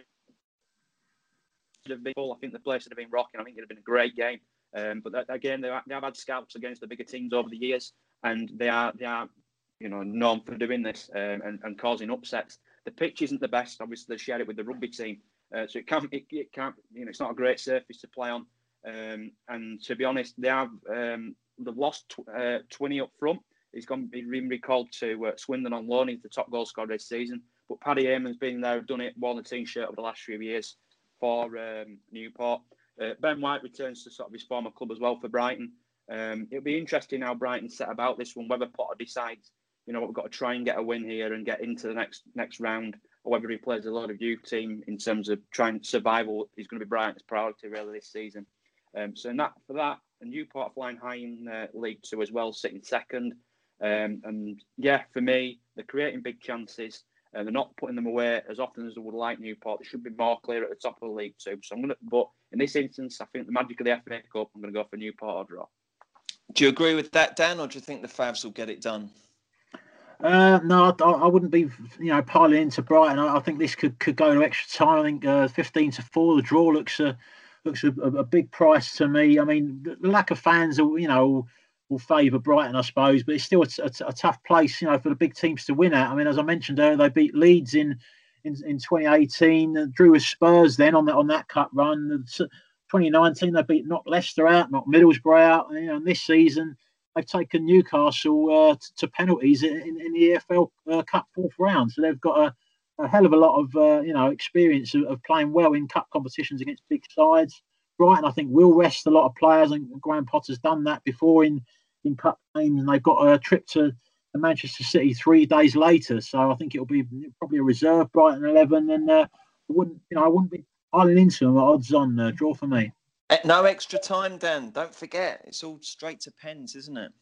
have been full, I think the place would have been rocking. I think it would have been a great game. But again, they have had scalps against the bigger teams over the years, and they are known for doing this and causing upsets. The pitch isn't the best. Obviously, they shared it with the rugby team. So it can't, it's not a great surface to play on. And to be honest, they've lost 20 up front. He's been recalled to Swindon on loan. He's the top goal scorer this season. But Paddy Eamon's been there, done it, worn the team shirt over the last few years for Newport. Ben White returns to sort of his former club as well for Brighton. It'll be interesting how Brighton set about this one, whether Potter decides, we've got to try and get a win here and get into the next round, or whether he plays a lot of youth team in terms of trying survival is going to be Brighton's priority really this season. So for that, and Newport flying high in League Two as well, sitting second. And yeah, for me, they're creating big chances. They're not putting them away as often as they would like Newport. They should be more clear at the top of the League Two. So but in this instance, I think the magic of the FA Cup, I'm going to go for Newport or draw. Do you agree with that, Dan, or do you think the Favs will get it done? No, I wouldn't be, piling into Brighton. I think this could go to extra time. I think 15-4. The draw looks a big price to me. I mean, the lack of fans, will favour Brighton, I suppose, but it's still a tough place, for the big teams to win at. I mean, as I mentioned earlier, they beat Leeds in 2018, drew with Spurs then on that cup run. 2019, they knocked Leicester out, knocked Middlesbrough out, and this season they've taken Newcastle to penalties in the EFL Cup fourth round. So they've got a hell of a lot of experience of playing well in cup competitions against big sides. Brighton, I think, will rest a lot of players, and Graham Potter's done that before in cup games, and they've got a trip to Manchester City 3 days later. So I think it'll be probably a reserve Brighton 11, and I wouldn't be piling into them. Odds on draw for me. No extra time, Dan. Don't forget, it's all straight to pens, isn't it?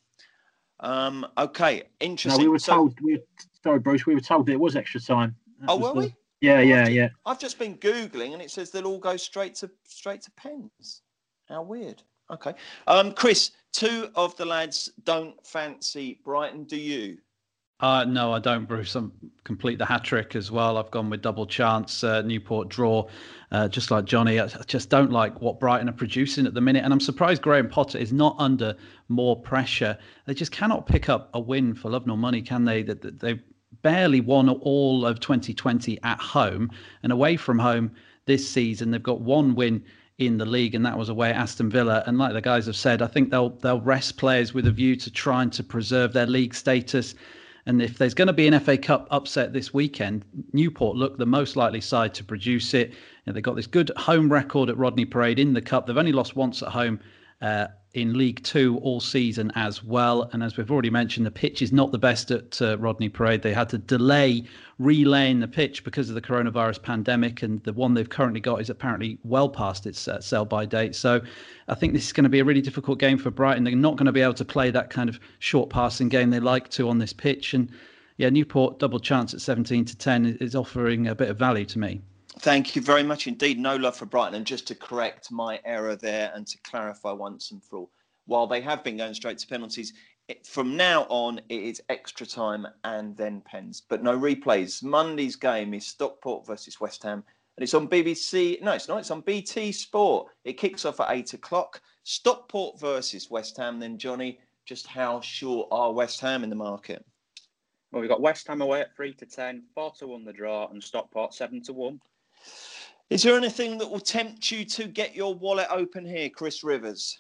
Okay, interesting. No, we were told. Sorry, Bruce. We were told that it was extra time. Were we? Yeah. I've just been Googling, and it says they'll all go straight to pens. How weird. Okay. Chris, 2 of the lads don't fancy Brighton. Do you? No, I don't, Bruce. I'm complete the hat trick as well. I've gone with double chance, Newport draw, just like Johnny. I just don't like what Brighton are producing at the minute. And I'm surprised Graham Potter is not under more pressure. They just cannot pick up a win for love nor money, can they? They've barely won all of 2020 at home, and away from home this season. They've got 1 win in the league, and that was away at Aston Villa. And like the guys have said, I think they'll rest players with a view to trying to preserve their league status. And if there's going to be an FA Cup upset this weekend, Newport look the most likely side to produce it. They've got this good home record at Rodney Parade in the Cup. They've only lost once at home in League Two all season as well. And as we've already mentioned, the pitch is not the best at Rodney Parade. They had to delay relaying the pitch because of the coronavirus pandemic, and the one they've currently got is apparently well past its sell-by date. So I think this is going to be a really difficult game for Brighton. They're not going to be able to play that kind of short passing game they like to on this pitch. And yeah, Newport double chance at 17-10 is offering a bit of value to me. Thank you very much indeed. No love for Brighton. And just to correct my error there and to clarify once and for all, while they have been going straight to penalties, from now on, it is extra time and then pens, but no replays. Monday's game is Stockport versus West Ham, and it's on BBC. No, it's not. It's on BT Sport. It kicks off at 8 o'clock. Stockport versus West Ham. Then, Johnny, just how sure are West Ham in the market? Well, we've got West Ham away at 3-10, 4-1 the draw, and Stockport 7-1. Is there anything that will tempt you to get your wallet open here, Chris Rivers?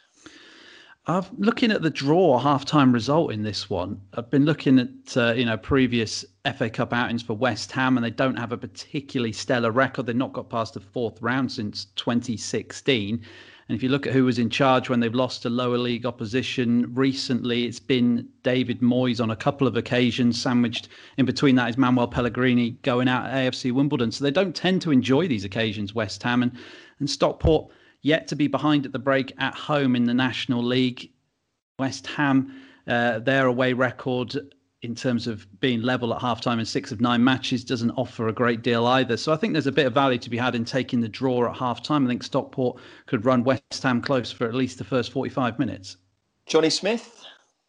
I'm looking at the draw half-time result in this one. I've been looking at previous FA Cup outings for West Ham, and they don't have a particularly stellar record. They've not got past the 4th round since 2016. And if you look at who was in charge when they've lost to lower league opposition recently, it's been David Moyes on a couple of occasions. Sandwiched in between that is Manuel Pellegrini going out at AFC Wimbledon. So they don't tend to enjoy these occasions, West Ham. And Stockport yet to be behind at the break at home in the National League. West Ham, their away record in terms of being level at halftime in 6 of 9 matches doesn't offer a great deal either. So I think there's a bit of value to be had in taking the draw at halftime. I think Stockport could run West Ham close for at least the first 45 minutes. Johnny Smith?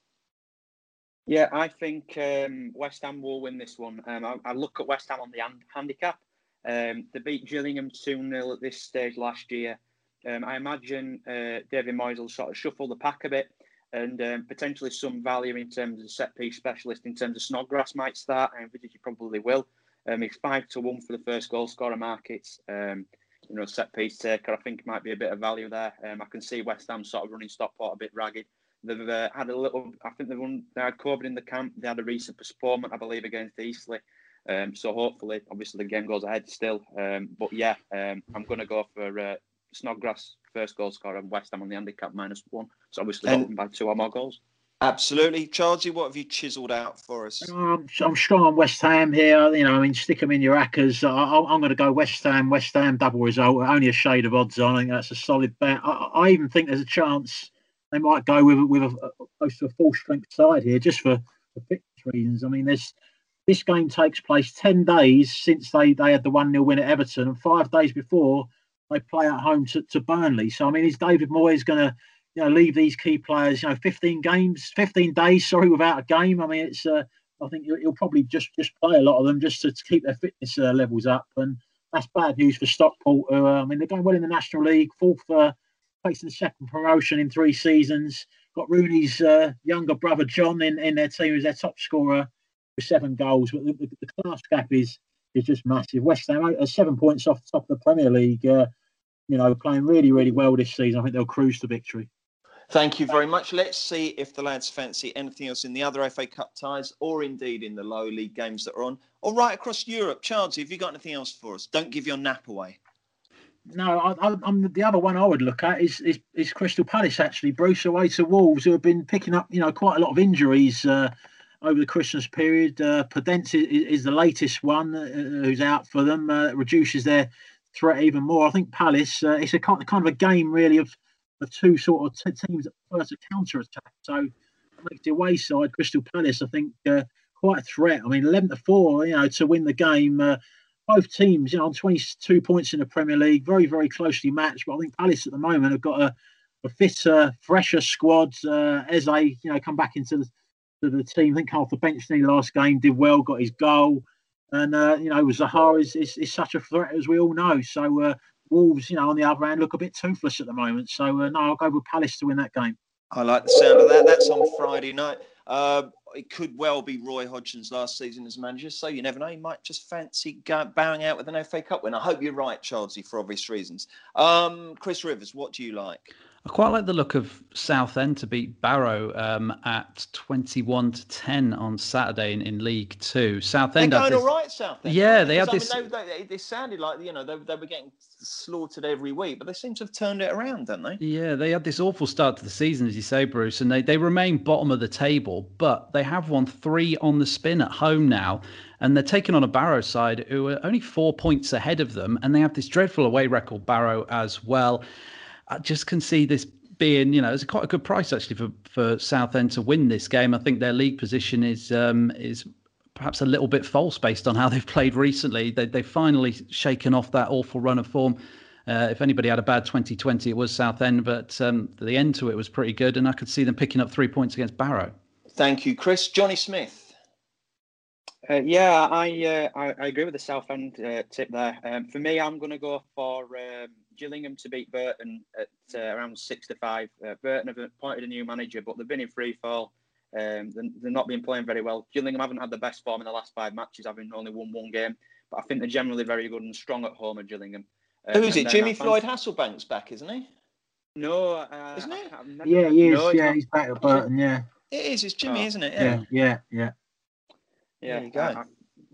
Yeah, I think West Ham will win this one. I look at West Ham on the handicap. They beat Gillingham 2-0 at this stage last year. I imagine David Moyes will sort of shuffle the pack a bit, and potentially some value in terms of set-piece specialist, in terms of Snodgrass might start, and he probably will. He's 5-1 for the first goal scorer markets. set piece taker. I think it might be a bit of value there. I can see West Ham sort of running Stockport a bit ragged. They've had a little. I think they had COVID in the camp. They had a recent postponement, I believe, against Eastleigh. So hopefully, obviously, the game goes ahead still. But yeah, I'm going to go for Snodgrass first goal scorer and West Ham on the handicap -1. So obviously, got them by 2 or more goals. Absolutely, Charlie. What have you chiselled out for us? I'm strong on West Ham here. Stick them in your hackers. I'm going to go West Ham double result. Only a shade of odds on. I think that's a solid bet. I even think there's a chance they might go with close to a full strength side here, just for fitness reasons. I mean, this game takes place 10 days since they had the 1-0 win at Everton, and 5 days before they play at home to Burnley. So I mean, is David Moyes going to leave these key players, 15 days, without a game? I mean, it's I think he'll probably just play a lot of them just to keep their fitness levels up, and that's bad news for Stockport. They're going well in the National League, fourth, facing the second promotion in 3 seasons. Got Rooney's younger brother John in their team as their top scorer with 7 goals, but the class gap is just massive. West Ham are 7 points off the top of the Premier League. Playing really, really well this season. I think they'll cruise to victory. Thank you very much. Let's see if the lads fancy anything else in the other FA Cup ties, or indeed in the lower league games that are on, or right across Europe. Charles, have you got anything else for us? Don't give your nap away. No, I'm the other one I would look at is Crystal Palace, actually. Bruce, away to Wolves, who have been picking up quite a lot of injuries over the Christmas period. Podence is the latest one who's out for them. Reduces their threat even more. I think Palace, it's a kind of a game really of two sort of teams that prefer to counter-attack. So it makes the away side, Crystal Palace, I think, quite a threat. I mean, 11-4, to win the game. Both teams, on 22 points in the Premier League, very, very closely matched. But I think Palace at the moment have got a fitter, fresher squad. Eze, come back into the team. I think off the bench in the last game, did well, got his goal. And, Zaha is such a threat, as we all know. So, Wolves, on the other hand, look a bit toothless at the moment. So, no, I'll go with Palace to win that game. I like the sound of that. That's on Friday night. It could well be Roy Hodgson's last season as manager, so you never know. He might just fancy bowing out with an FA Cup win. I hope you're right, Charlesy, for obvious reasons. Chris Rivers, what do you like? I quite like the look of Southend to beat Barrow at 21-10 on Saturday in League Two. Southend, they're going all right, Southend. Yeah, they have this. They sounded like they were getting slaughtered every week, but they seem to have turned it around, don't they? Yeah, they had this awful start to the season, as you say, Bruce, and they remain bottom of the table, but they have won 3 on the spin at home now. And they're taking on a Barrow side who are only 4 points ahead of them, and they have this dreadful away record, Barrow, as well. I just can see this being, it's quite a good price actually for Southend to win this game. I think their league position is perhaps a little bit false based on how they've played recently. They've finally shaken off that awful run of form. If anybody had a bad 2020, it was Southend, but the end to it was pretty good, and I could see them picking up 3 points against Barrow. Thank you, Chris. Johnny Smith. I agree with the Southend tip there. For me, I'm going to go for Gillingham to beat Burton at around 6-5. Burton have appointed a new manager, but they've been in free fall. They're not been playing very well. Gillingham haven't had the best form in the last 5 matches, having only won 1 game. But I think they're generally very good and strong at home at Gillingham. Who is it? Jimmy Floyd Hasselbank's back, isn't he? No. Isn't he? Yeah, he is. No, he's back at Burton, yeah. It is. It's Jimmy, isn't it? Yeah. Yeah, there you go.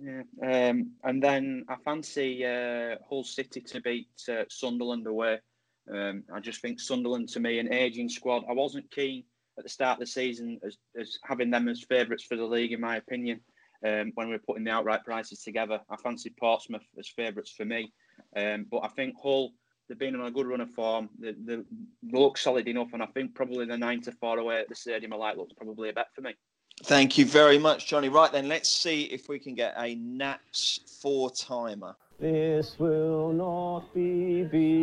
And then I fancy Hull City to beat Sunderland away. I just think Sunderland, to me, an ageing squad. I wasn't keen at the start of the season as having them as favourites for the league, in my opinion, when we were putting the outright prices together. I fancied Portsmouth as favourites for me. But I think Hull, they've been on a good run of form. They look solid enough, and I think probably the 9-4 away at the Stadium of Light looks probably a bet for me. Thank you very much, Johnny. Right then, let's see if we can get a Naps 4-timer. This will not be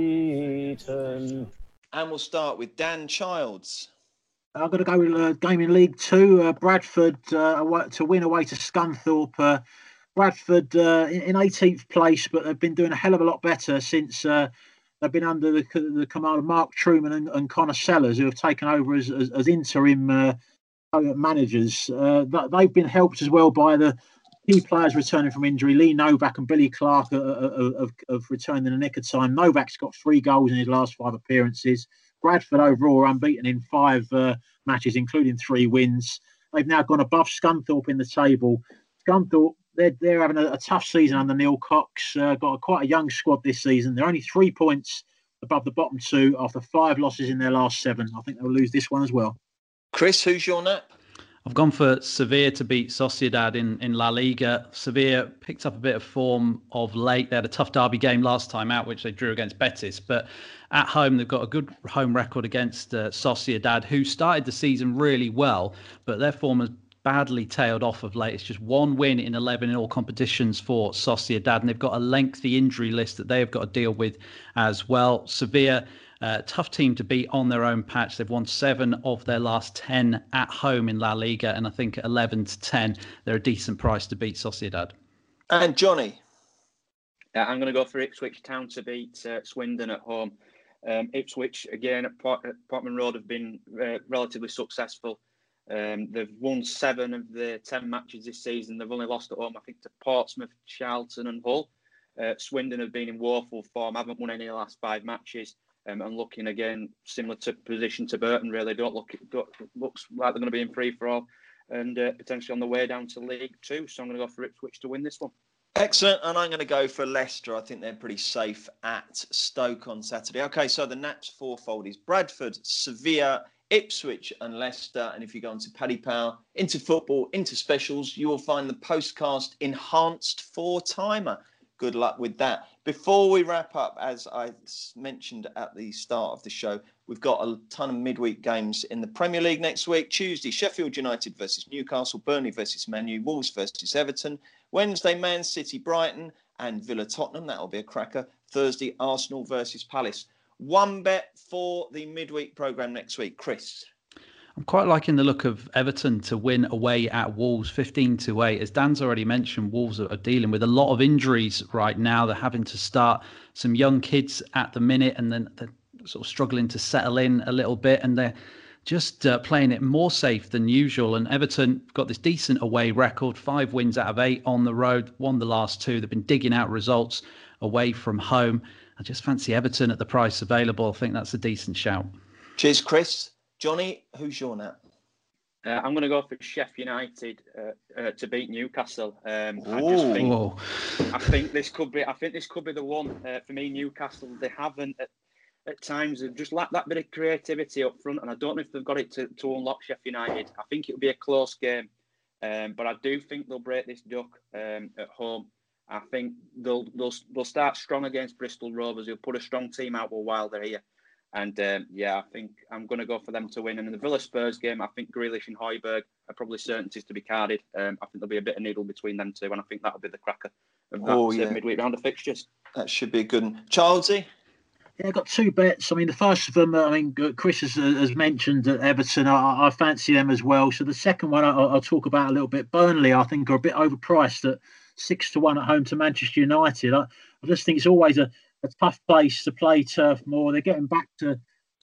beaten. And we'll start with Dan Childs. I'm going to go with a game in League Two. Bradford to win away to Scunthorpe. Bradford in 18th place, but they've been doing a hell of a lot better since they've been under the command of Mark Truman and Connor Sellers, who have taken over as interim managers. They've been helped as well by the key players returning from injury. Lee Novak and Billy Clark have returned in the nick of time. Novak's got 3 goals in his last 5 appearances. Bradford overall are unbeaten in 5 matches, including 3 wins. They've now gone above Scunthorpe in the table. Scunthorpe, they're having a tough season under Neil Cox. Got quite a young squad this season. They're only 3 points above the bottom 2 after 5 losses in their last 7. I think they'll lose this one as well. Chris, who's your nap? I've gone for Sevilla to beat Sociedad in La Liga. Sevilla picked up a bit of form of late. They had a tough derby game last time out, which they drew against Betis. But at home, they've got a good home record against Sociedad, who started the season really well, but their form has badly tailed off of late. It's just 1 win in 11 in all competitions for Sociedad, and they've got a lengthy injury list that they have got to deal with as well. Sevilla, tough team to beat on their own patch. They've won 7 of their last 10 at home in La Liga, and I think at 11-10, they're a decent price to beat Sociedad. And Johnny? I'm going to go for Ipswich Town to beat Swindon at home. Ipswich, again, at Portman Road have been relatively successful. They've won 7 of the 10 matches this season. They've only lost at home, I think, to Portsmouth, Charlton and Hull. Swindon have been in woeful form, haven't won any of the last 5 matches. And looking again similar to position to Burton, really looks like they're going to be in free for all and potentially on the way down to League 2. So I'm going to go for Ipswich to win this one. Excellent, and I'm going to go for Leicester. I think they're pretty safe at Stoke on Saturday. Okay, so the Naps fourfold is Bradford, Sevilla, Ipswich and Leicester. And if you go onto Paddy Power, into football, into specials, you will find the Postcast Enhanced 4-timer. Good luck with that. Before we wrap up, as I mentioned at the start of the show, we've got a ton of midweek games in the Premier League next week. Tuesday, Sheffield United versus Newcastle, Burnley versus Man U, Wolves versus Everton. Wednesday, Man City, Brighton and Villa Tottenham. That'll be a cracker. Thursday, Arsenal versus Palace. 1 bet for the midweek programme next week. Chris? I'm quite liking the look of Everton to win away at Wolves, 15-8. As Dan's already mentioned, Wolves are dealing with a lot of injuries right now. They're having to start some young kids at the minute, and then they're sort of struggling to settle in a little bit, and they're just playing it more safe than usual. And Everton got this decent away record, 5 wins out of 8 on the road, won the last 2. They've been digging out results away from home. I just fancy Everton at the price available. I think that's a decent shout. Cheers, Chris. Johnny, who's your nap? I'm going to go for Sheffield United to beat Newcastle. I think this could be the one for me. Newcastle, they haven't at times they've just lacked that bit of creativity up front, and I don't know if they've got it to unlock Sheffield United. I think it'll be a close game, but I do think they'll break this duck at home. I think they'll start strong against Bristol Rovers. They'll put a strong team out while they're here. And I think I'm going to go for them to win. And in the Villa Spurs game, I think Grealish and Højbjerg are probably certainties to be carded. I think there'll be a bit of needle between them two, and I think that'll be the cracker of that midweek round of fixtures. That should be a good one. Charlesy? Yeah, I've got 2 bets. I mean, the first of them, Chris has mentioned Everton. I fancy them as well. So the second one I'll talk about a little bit. Burnley, I think, are a bit overpriced at 6-1 at home to Manchester United. I just think it's always a tough place to play Turf Moor. They're getting back to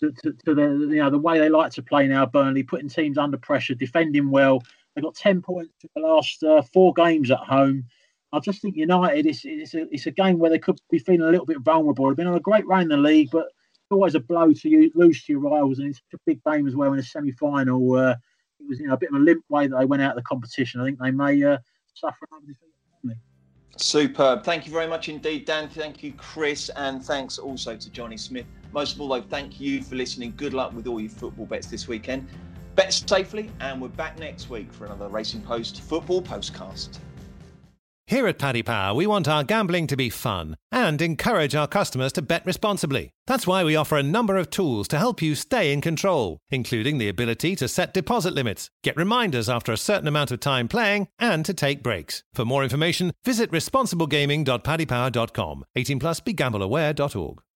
the way they like to play now, Burnley, putting teams under pressure, defending well. They've got 10 points in the last 4 games at home. I just think United, it's a game where they could be feeling a little bit vulnerable. They've been on a great run in the league, but it's always a blow to lose to your rivals, and it's a big game as well in a semi-final. It was a bit of a limp way that they went out of the competition. I think they may suffer another defeat. Superb. Thank you very much indeed, Dan. Thank you, Chris. And thanks also to Johnny Smith. Most of all, though, thank you for listening. Good luck with all your football bets this weekend. Bet safely, and we're back next week for another Racing Post Football Postcast. Here at Paddy Power, we want our gambling to be fun and encourage our customers to bet responsibly. That's why we offer a number of tools to help you stay in control, including the ability to set deposit limits, get reminders after a certain amount of time playing, and to take breaks. For more information, visit responsiblegaming.paddypower.com. 18+, begambleaware.org.